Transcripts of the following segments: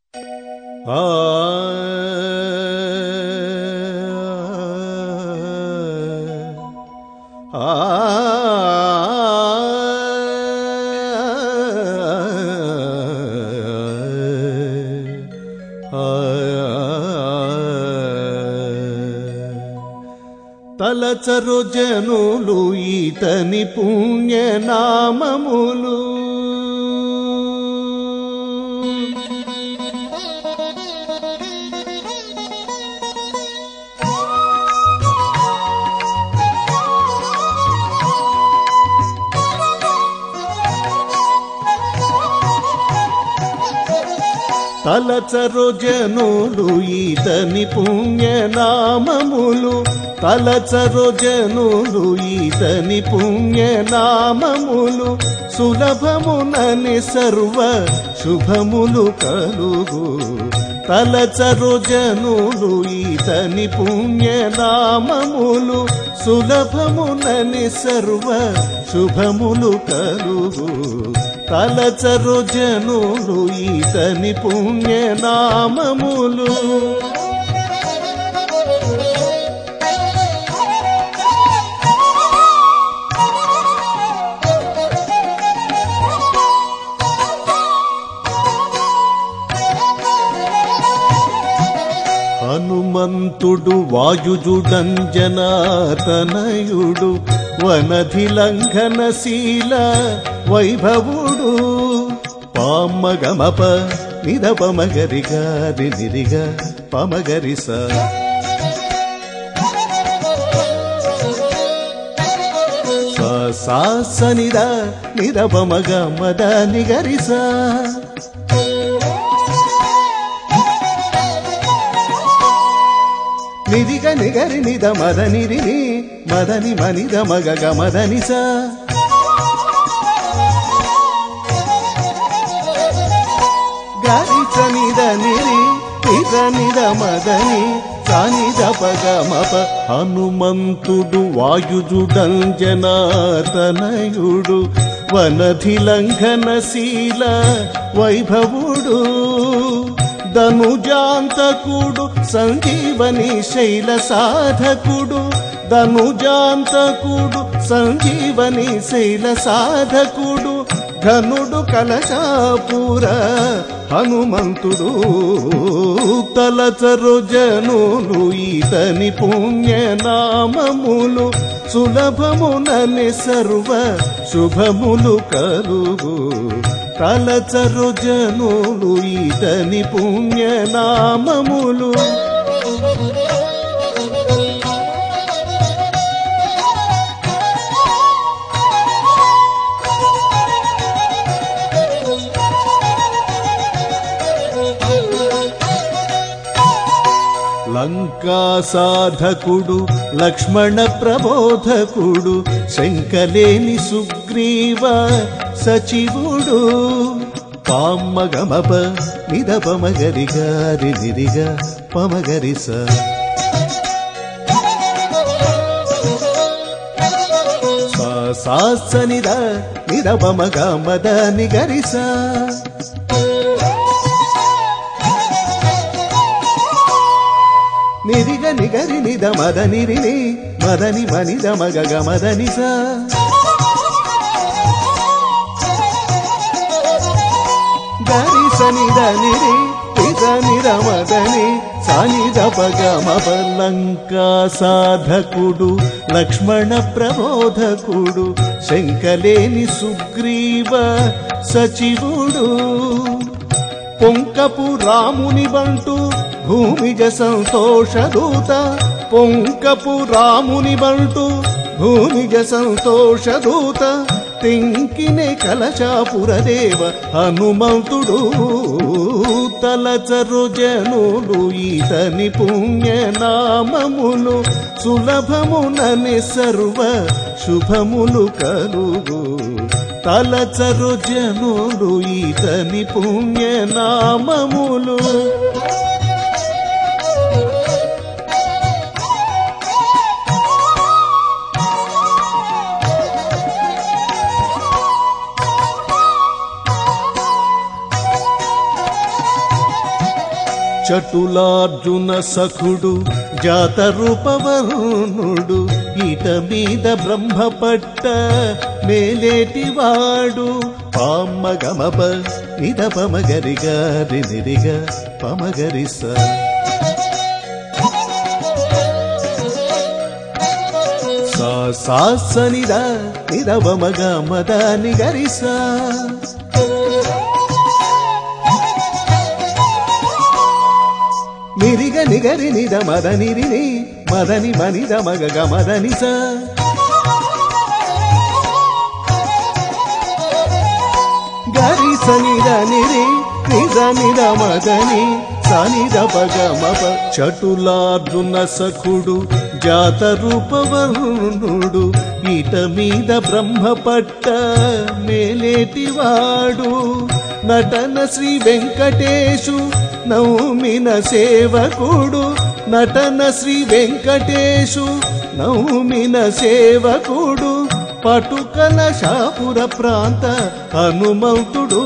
తలచరు జనులు ఈతని పుణ్యనామములు తలచరు జనులు ఈతని పుణ్యనామములు తలచరు జనులు ఈతని పుణ్యనామములు సులభమునని సర్వ శుభములు కలుగు తలచరు జనులు ఈతని పుణ్యనామములు సులభమునని సర్వ శుభములు కలుగు తలచరు జనులు ఈతని పుణ్యనామములు హనుమంతుడు వాయుజుడంజనాతనయుడు వనధిలంఘనశీల వైభవుడు పామగమప నిదపమగరి గారి నిరిగ పమగరిస సాసనిద నిరపమగ మద నిగరిస నిరిగ నిగరి నిద మద నిరిని మదని మనిద మగగ మదనిస గరిచ నిద నిరి నిద నిద మదని సానిద పగమప హనుమంతుడు వాయుజుడంజనాతనయుడు వనధిలంఘనశీల వైభవుడు ధనుజాంతకుడు సంజీవని శైల సాధకుడు ధనుజాంతకుడు సంజీవని శైల సాధకుడు ఘనుడు కలశాపుర హనుమంతుడు తలచరు జనులు ఈతని పుణ్యనామములు సులభమునని సర్వ శుభములు కలుగు తలచరు జనులు ఈతని పుణ్యనామములు లంకా సాధకుడు లక్ష్మణ ప్రబోధకుడు శంకలేని సుగ్రీవ సచివుడు పామగమప నిదపమగరి గారి నిరిగ పమగరిస సాసనిద నిరపమగ మద నిగరిస నిరిగ నిగరి నిద మద నిరిని మదని మనిద మగగ మదనిస గరిస నిద నిరి నిద నిర మదని సానిద పగమప లంకా సాధకుడు లక్ష్మణ ప్రబోధకుడు శంకలేని సుగ్రీవ సచివుడు పొంకపు రాముని బంటు భూమిజ సంతోషదూత పొంకపు రాముని బంటు భూమిజ సంతోషదూత తెంకినే కలశాపురదేవ హనుమంతుడు తలచరు జనులు ఈతని పుణ్యనామములు సులభమునని సర్వ శుభములు కలుగు తలచరు జనులు ఈతని పుణ్యనామములు చటులార్జున సఖుడు జాత రూపవర్ణుడు ఈట మీద బ్రహ్మపట్ట మేలేటివాడు పామగమప నిద పమగరిగా రినిరిగా పమగరిస సాసనిద నిరవమగ మద నిగరిస నిరిగ నిగరి నిద మద నిరిని మదని మనిద మగ గమదనిస గరిస నిద నిరి నిజ నిద మదని సనిద పగమప చటులార్జున సఖుడు జాత రూపవర్ణుడు ఈట మీద బ్రహ్మపట్ట మేలేటివాడు నటన శ్రీ వెంకటేశు నౌమిన సేవకుడు నటన శ్రీ వెంకటేశు నౌమిన సేవకుడు పటుకల శాపుర ప్రాంత హనుమంతుడు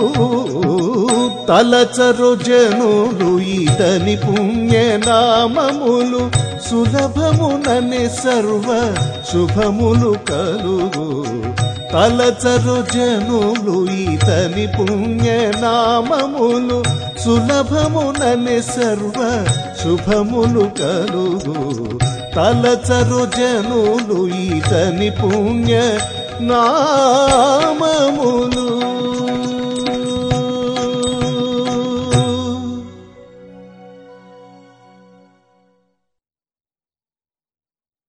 తలచరు జనులు ఈతని పుణ్యనామములు సులభముననే సర్వ శుభములు కలుగు తలచరు జనులు ఈతని పుణ్యనామములు సులభముననే సర్వ శుభములు కలుగు తలచరు జనులు ఈతని పుణ్య నామములు